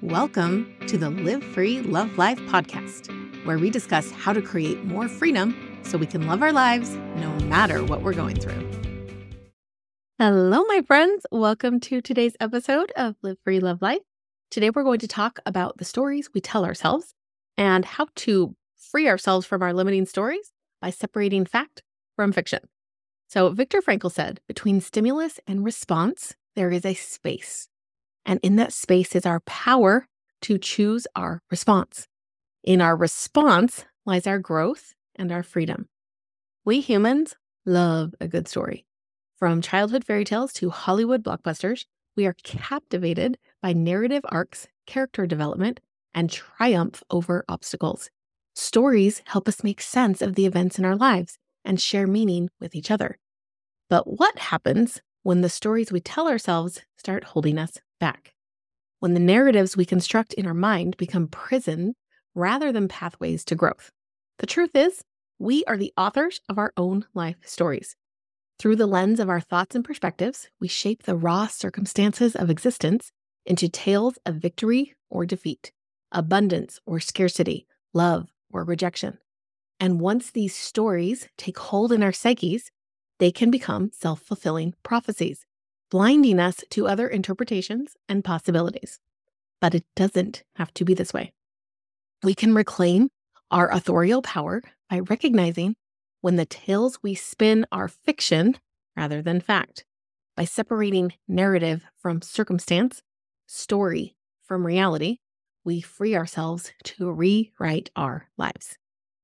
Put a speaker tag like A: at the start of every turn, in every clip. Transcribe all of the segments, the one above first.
A: Welcome to the Live Free, Love Life podcast, where we discuss how to create more freedom so we can love our lives no matter what we're going through. Hello, my friends. Welcome to today's episode of Live Free, Love Life. Today, we're going to talk about the stories we tell ourselves and how to free ourselves from our limiting stories by separating fact from fiction. So Viktor Frankl said, between stimulus and response, there is a space. And in that space is our power to choose our response. In our response lies our growth and our freedom. We humans love a good story. From childhood fairy tales to Hollywood blockbusters, we are captivated by narrative arcs, character development, and triumph over obstacles. Stories help us make sense of the events in our lives and share meaning with each other. But what happens when the stories we tell ourselves start holding us back? When the narratives we construct in our mind become prison rather than pathways to growth? The truth is, we are the authors of our own life stories. Through the lens of our thoughts and perspectives, we shape the raw circumstances of existence into tales of victory or defeat, abundance or scarcity, love or rejection. And once these stories take hold in our psyches, they can become self-fulfilling prophecies, blinding us to other interpretations and possibilities. But it doesn't have to be this way. We can reclaim our authorial power by recognizing when the tales we spin are fiction rather than fact, by separating narrative from circumstance, story from reality. We free ourselves to rewrite our lives.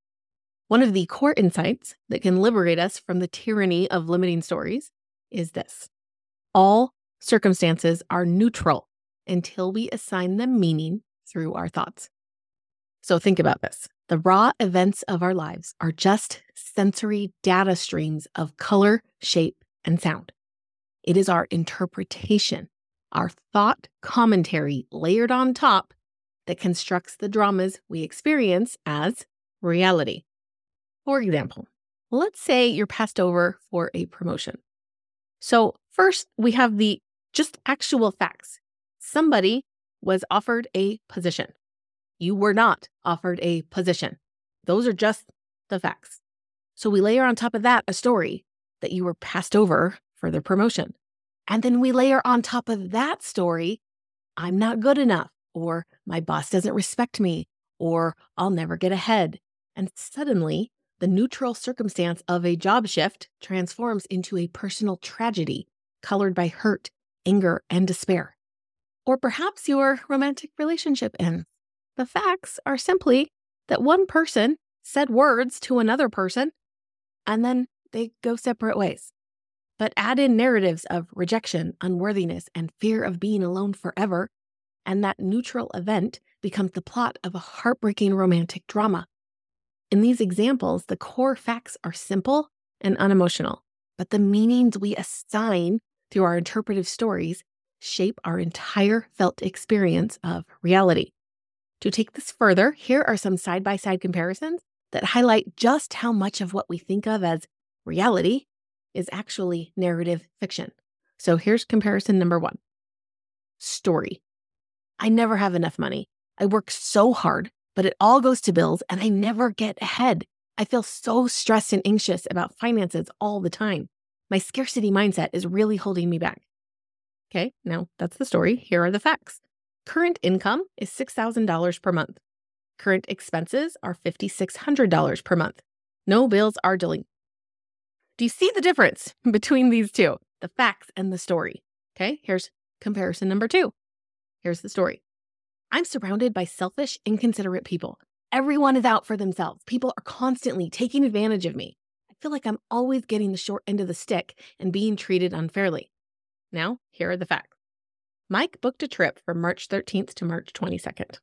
A: One of the core insights that can liberate us from the tyranny of limiting stories is this: all circumstances are neutral until we assign them meaning through our thoughts. So think about this. The raw events of our lives are just sensory data streams of color, shape, and sound. It is our interpretation, our thought commentary layered on top, that constructs the dramas we experience as reality. For example, let's say you're passed over for a promotion. So first, we have the just actual facts. Somebody was offered a position. You were not offered a position. Those are just the facts. So we layer on top of that a story that you were passed over for the promotion. And then we layer on top of that story, I'm not good enough, or my boss doesn't respect me, or I'll never get ahead. And suddenly, the neutral circumstance of a job shift transforms into a personal tragedy colored by hurt, anger, and despair. Or perhaps your romantic relationship ends. The facts are simply that one person said words to another person, and then they go separate ways. But add in narratives of rejection, unworthiness, and fear of being alone forever, and that neutral event becomes the plot of a heartbreaking romantic drama. In these examples, the core facts are simple and unemotional, but the meanings we assign through our interpretive stories shape our entire felt experience of reality. To take this further, here are some side-by-side comparisons that highlight just how much of what we think of as reality is actually narrative fiction. So here's comparison number 1. Story. I never have enough money. I work so hard, but it all goes to bills and I never get ahead. I feel so stressed and anxious about finances all the time. My scarcity mindset is really holding me back. Okay, now that's the story. Here are the facts. Current income is $6,000 per month. Current expenses are $5,600 per month. No bills are delinquent. Do you see the difference between these two, the facts and the story? Okay, here's comparison number 2. Here's the story. I'm surrounded by selfish, inconsiderate people. Everyone is out for themselves. People are constantly taking advantage of me. I feel like I'm always getting the short end of the stick and being treated unfairly. Now, here are the facts. Mike booked a trip from March 13th to March 22nd.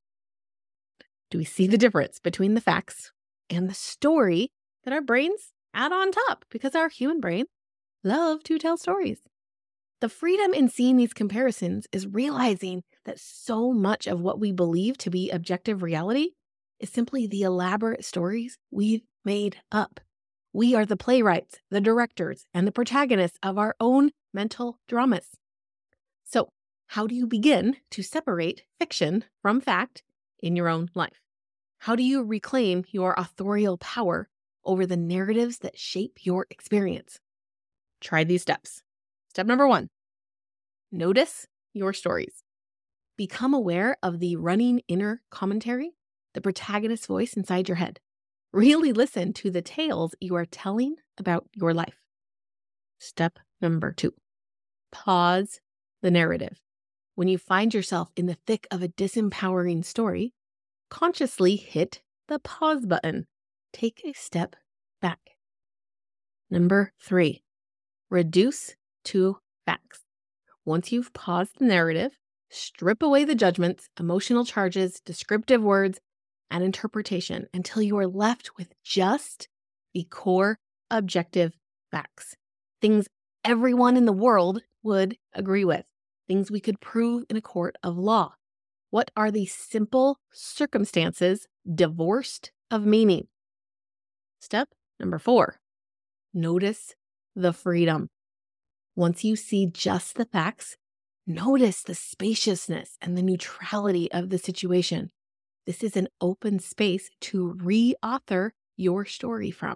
A: Do we see the difference between the facts and the story that our brains add on top? Because our human brains love to tell stories. The freedom in seeing these comparisons is realizing that so much of what we believe to be objective reality is simply the elaborate stories we've made up. We are the playwrights, the directors, and the protagonists of our own mental dramas. So How do you begin to separate fiction from fact in your own life? How do you reclaim your authorial power over the narratives that shape your experience? Try these steps. Step number 1, notice your stories. Become aware of the running inner commentary, the protagonist's voice inside your head. Really listen to the tales you are telling about your life. Step number 2, pause the narrative. When you find yourself in the thick of a disempowering story, consciously hit the pause button. Take a step back. Number 3, reduce to facts. Once you've paused the narrative, strip away the judgments, emotional charges, descriptive words, and interpretation until you are left with just the core objective facts. Things everyone in the world would agree with. Things we could prove in a court of law. What are the simple circumstances divorced of meaning? Step number 4, notice the freedom. Once you see just the facts, notice the spaciousness and the neutrality of the situation. This is an open space to re-author your story from.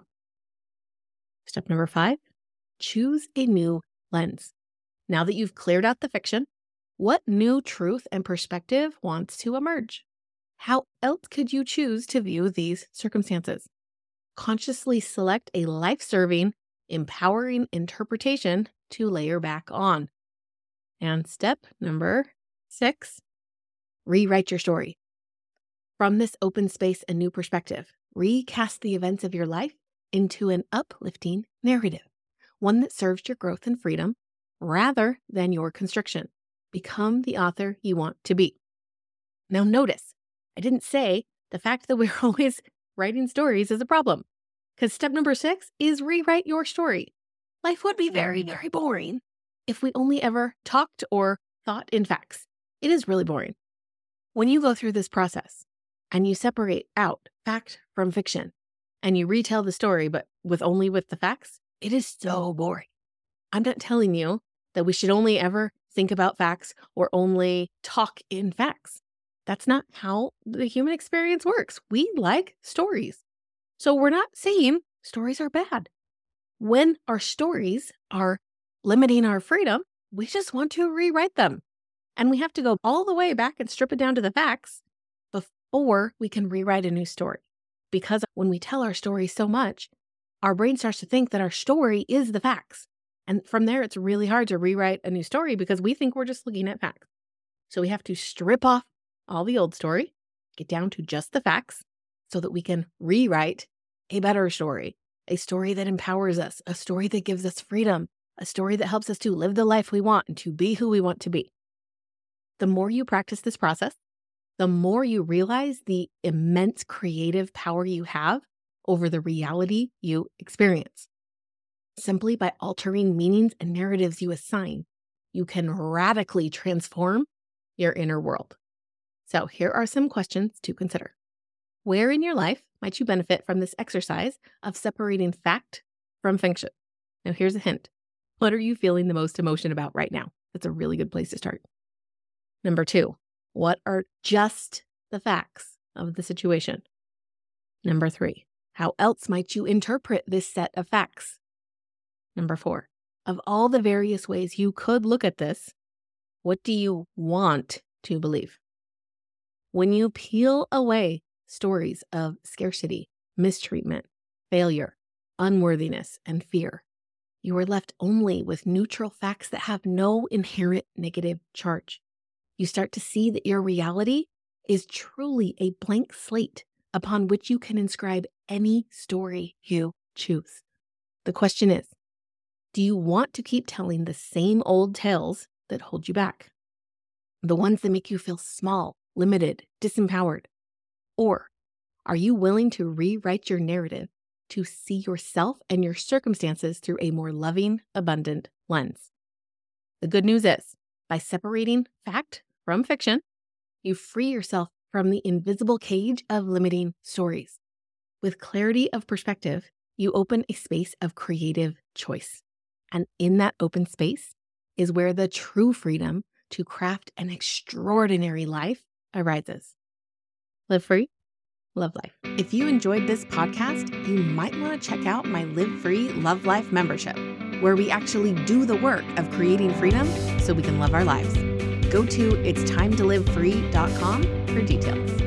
A: Step number 5, choose a new lens. Now that you've cleared out the fiction, what new truth and perspective wants to emerge? How else could you choose to view these circumstances? Consciously select a life-serving, empowering interpretation to layer back on. And step number 6, rewrite your story. From this open space and new perspective, recast the events of your life into an uplifting narrative, one that serves your growth and freedom rather than your constriction. Become the author you want to be. Now notice, I didn't say the fact that we're always writing stories is a problem, because step number 6 is rewrite your story. Life would be very, very boring if we only ever talked or thought in facts. It is really boring. When you go through this process and you separate out fact from fiction and you retell the story, but with the facts, it is so boring. I'm not telling you that we should only ever think about facts or only talk in facts. That's not how the human experience works. We like stories. So we're not saying stories are bad. When our stories are limiting our freedom, we just want to rewrite them. And we have to go all the way back and strip it down to the facts before we can rewrite a new story. Because when we tell our story so much, our brain starts to think that our story is the facts. And from there, it's really hard to rewrite a new story because we think we're just looking at facts. So we have to strip off all the old story, get down to just the facts so that we can rewrite a better story, a story that empowers us, a story that gives us freedom, a story that helps us to live the life we want and to be who we want to be. The more you practice this process, the more you realize the immense creative power you have over the reality you experience. Simply by altering meanings and narratives you assign, you can radically transform your inner world. So here are some questions to consider. Where in your life might you benefit from this exercise of separating fact from fiction? Now here's a hint. What are you feeling the most emotion about right now? That's a really good place to start. Number 2, what are just the facts of the situation? Number 3, how else might you interpret this set of facts? Number 4, of all the various ways you could look at this, what do you want to believe? When you peel away stories of scarcity, mistreatment, failure, unworthiness, and fear, you are left only with neutral facts that have no inherent negative charge. You start to see that your reality is truly a blank slate upon which you can inscribe any story you choose. The question is, do you want to keep telling the same old tales that hold you back? The ones that make you feel small, limited, disempowered? Or are you willing to rewrite your narrative to see yourself and your circumstances through a more loving, abundant lens? The good news is, by separating fact from fiction, you free yourself from the invisible cage of limiting stories. With clarity of perspective, you open a space of creative choice. And in that open space is where the true freedom to craft an extraordinary life arises. Live free, love life. If you enjoyed this podcast, you might want to check out my Live Free, Love Life membership, where we actually do the work of creating freedom so we can love our lives. Go to itstimetolivefree.com for details.